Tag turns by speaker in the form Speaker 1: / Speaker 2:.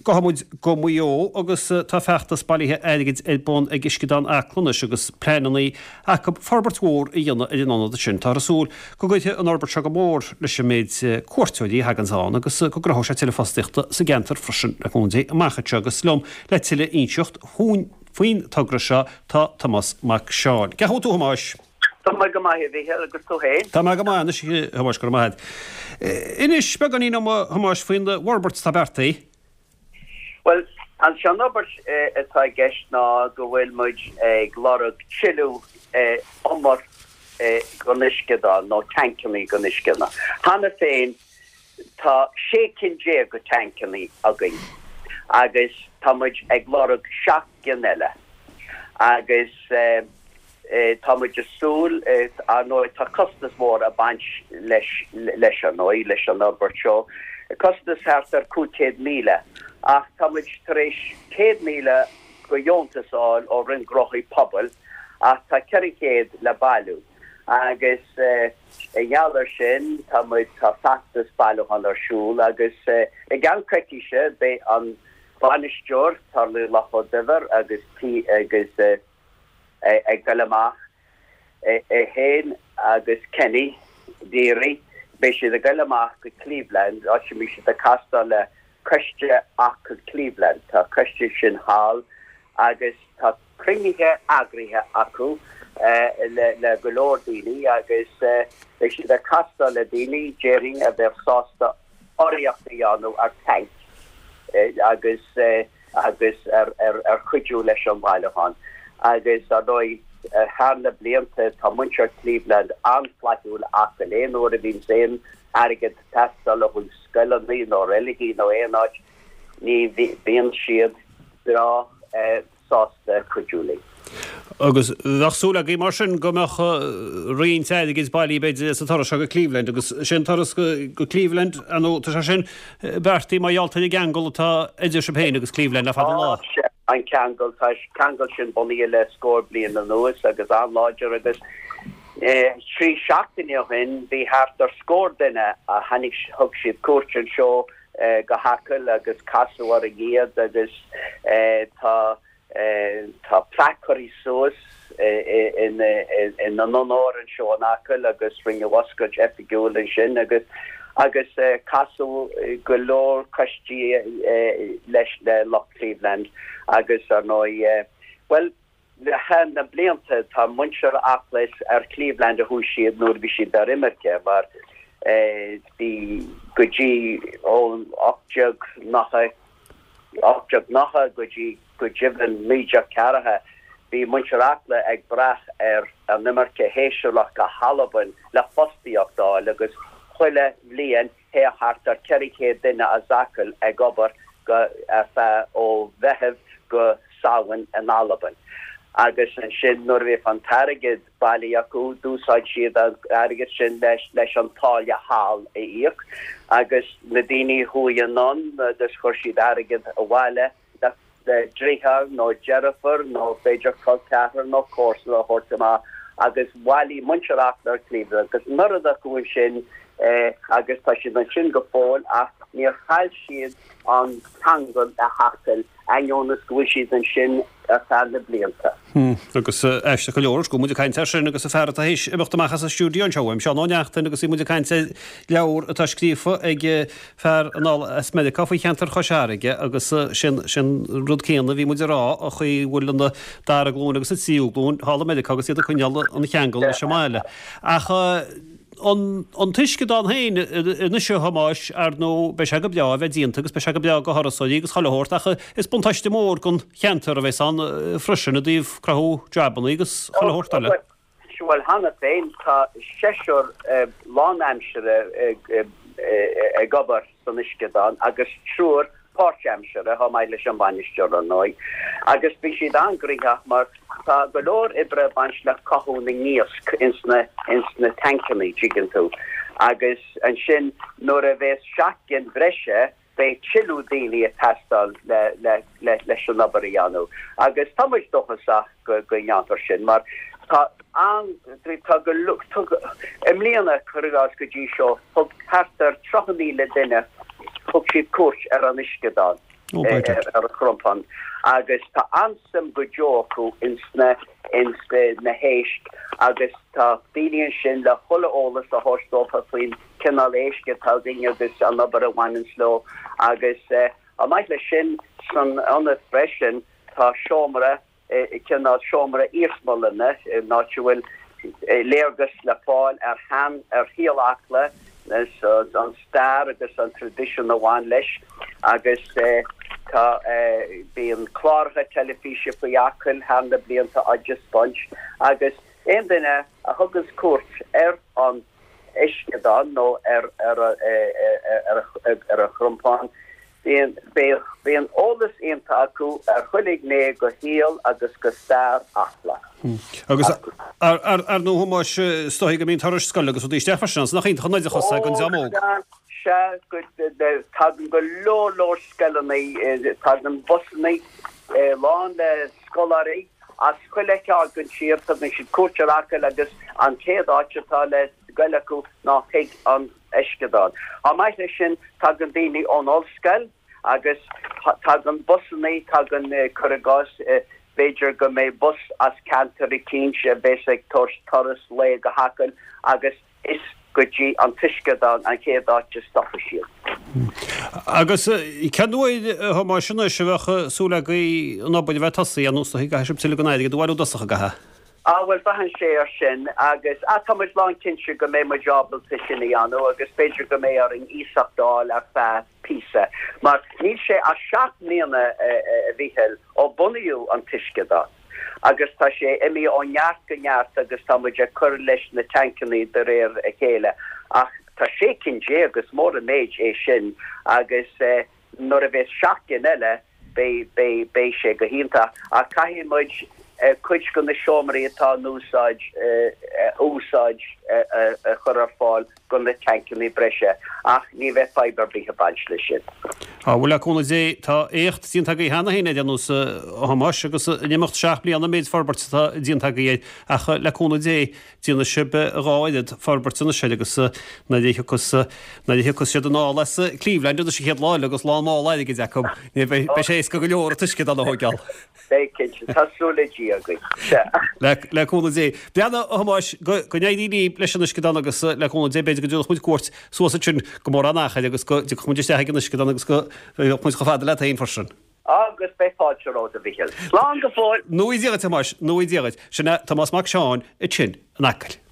Speaker 1: gohamúid go muo agus tá feachtas bailíthe aigid bon ag iscidán aclúnas agus pléanaí ach forbartmór i dhéanana idirnána sin tá rasúl go goithe an orbert se go mór leis méid cuairteoidí hagansáin agus go grath sé telefastiachta sa gentar freisin a chundaí amachchatte agus slum le tiile inseocht faoin tugra se tá Thomas Mac Seán. Ceú tú hamáis?
Speaker 2: Tá mai go maithe bhí agus tú héin.
Speaker 1: Tá mai go maithe sí hamáis go maithe. Inis beganí hamáis faoin de Warbert Stabertaí?
Speaker 2: Well, an Sean Robert atá gceist ná go bhfuil muid ag lorug chilú omar go niscedá nó tankimí go niscedá. Hanna féin tá 6 go tankimí againn. Agus tá muid ag lorug 7 eile. Agus tá muid asúl nó tá costas mór a baint leis an nó leis an Robert seo. Costas hartar 200,000. Ach tá muid taréis 100,000 go diontasáil ó rin grochaí pobl ach tá 400 le bailú. Agus gheallar sin tá muid tá factas bailú an arsúl agus i gan creiciise bé an banisteúr tar lu lafo diver agus ag galamach héin agus Kenny Deary bé si a galamach go Cleveland á si mi si a casta le Christia ach Cleveland tá Christia sin hall agus tá crinithe agrithe acu le golóir daoine agus bé si a casta le daoine jéring a bheith sásta oríochtaí anú ar tank agus chuidú leis an bhaileán agus adóid hána blianta tá muintear Cleveland anflaúil ach go léonúir a bhín sé agad testal a chun scoileannaí nó religí nó éonáid ní bhíon siad rá sásta chuidúlaí.
Speaker 1: Agus bhachsúla í mar sin gomach rionteid agus bailí beidir sa tar se go Cleveland agus sin taras go Cleveland anú tá sin bertaí má dhealtaí i gangol atá idir sem péin agus Cleveland a fad lá.
Speaker 2: An cangol sin buí le scór blian an nuas agus an láidir agus trí seachtainine hin bhí hartar scór duine a hanig thug siad cuairtean seo go hacail agus casú ar a ghiad agus tá placarí suas in an nóir an seo an acail agus ringe wascaid epigúil sin agus casú go leor costí leis le Loch Cleveland agus ar nó well le hen na blianta tá muintear achlas ar Cleveland a thuú siad nuair bhí siad ar imirce mar bhí go dtí ón 8 nacha go jiblan míide carathe bhí muintear achla ag brath ar an imirce héisiúlach go Halaban le fostaíochtáil agus chuile blian hé hartar 400 duine a zacail ag obair go ó bheitheh go saoin an Halaban. Agus an sin nuair bhí fan tarigid bailí acu dúsáid siad agad sin leis an táile hall íoc agus na daoine thuúanón dus chuir siad agad a bhile dríthar nó Jennifer nó féidir Colcather nó Córsla Hortama agus bhilí muinteach ar Cleveland agus nuair a chuin sin agus tá sin an sin go fáil ach níor chail siad an tangal a hacail aionas go siad an sin a fearna blianta.
Speaker 1: Agus eiste go leor go muidir caiinte sin agus a fear a hééis imachtamachchas a stúdíon seoim se áneachtain agus í muidir caiinte leabhar atá scrífa ag fear aná medica faoi cheantar choseige agus sin rud céanna bhí muidir rá a chuí bhfuilna dar a glún agus a tíúglún hála medica agus iad a chuneala an cheangal na semáile. An tuisce dá hain na seo hamáis ar nó be se go beá bheith dínta agus be se go beá go harasóí agus choilehoirtacha is buntaiste mór gon cheantar a bheits an freisin a díomh crathú deabanna agus choilehoirtaile.
Speaker 2: Well hanna féin tá séisiúr Lánamsire ag gobar san iscedáin agus trúr Port-Amsire ha mai leis an banisteúr an nói agus bhí siad angrithe mar tá go leor ibre baint le cothúna níosc insna tankimí jigan tú agus an sin nuair a bheith 7 bhreise bé chilú daoine a testal leis an nabaríanú agus tá muid dochasach go neantar sin mar tá go imlíana chuás go dtí seo thug hartar 3,000 duine thug siad cuairt ar an iscedáin ar a chrumpan agus tá ansam go joku insna na héist agus tá bíon sin le chola ólas a hostófa faoin cinál éisce tá daine agus an nabar a bhain sló agus a maiid le sin san anna freisin tá seomra cinál seomra írsmolna ná bhfuil léargus le fáil ar han ar hialachla an star agus an tradition a bhain leis agus tá bíon chlártha telefíse faoiachil hena blianta aide sponge agus éon duine a thugus cuat ar an isceadán nó ar a chrumpáin bíon ólas ionanta acu ar chulig né go híal agus go stair achla.
Speaker 1: Agus ar nó thumáis stoigh go mín tar scoil agus dtí Stefansans nach chéint chunaide chosa gon zamóg.
Speaker 2: go lo skellenny an bosny lá le skolari a skole gun siir me si coachrakel agus an tédátá le galaku ná te an eskedán. A mei sin tag an déni onolskell agus tag an bosny tag an chogas Beiger go mé bus as cantery kinse basic Torres le go hakel agus is goji an tiiskedán an chédá stoppa siir.
Speaker 1: Agus I ceúid má sinna se bhecha súla nóbaid bheith tasaí an nústa ga sib til gonaide dúú dosacha gathe.
Speaker 2: Well fahan sé ar sin agus atáid lá kinse go mé ma jobbal te sinna anú agus Beiger go mé ar an ísachdáil ar fe písa. Mar ní sé a 7 mlíana bhíhel ó buniuú an tiiskedá. Agus tá sé imi ónneart goneart agus támuid chur leis na tancaní de réir a chéile ach tá sé cinné agus mór a méid é sin agus nuair a bheith seaachcin eile bé sé go hinnta a caihín muid chuid go na seomraí atá úsáid chur ar fáil go na tancaní breise ach ní bheith fiber bíthe baint lei sin.
Speaker 1: Bhfuil leúna dé tá écht dínta í hena héine anús hamáis agus nemocht seach blianana méid forbert dínta é a leúna dé dína sibe ráidead forbertna se agus na dhéchas sé an ná leis Cleveland sé chéad láile agus lá málaide go decom be sé go leor tuisce an hógeall.
Speaker 2: Tásúladí a
Speaker 1: leúna dé. Beanna hamáis gonéí leis an iscedan agus leúna dé beidir go dúach muid cuat suasa sin go mór annachchaid agus go chuidiriste an iscedan agus go mu go fád le taon farsin.
Speaker 2: Agus be fáilrá a bhíil. Lá go fáil.
Speaker 1: Nuí díad Tomás, nuí díad sinna Tomás Mac Seán I sin an acail.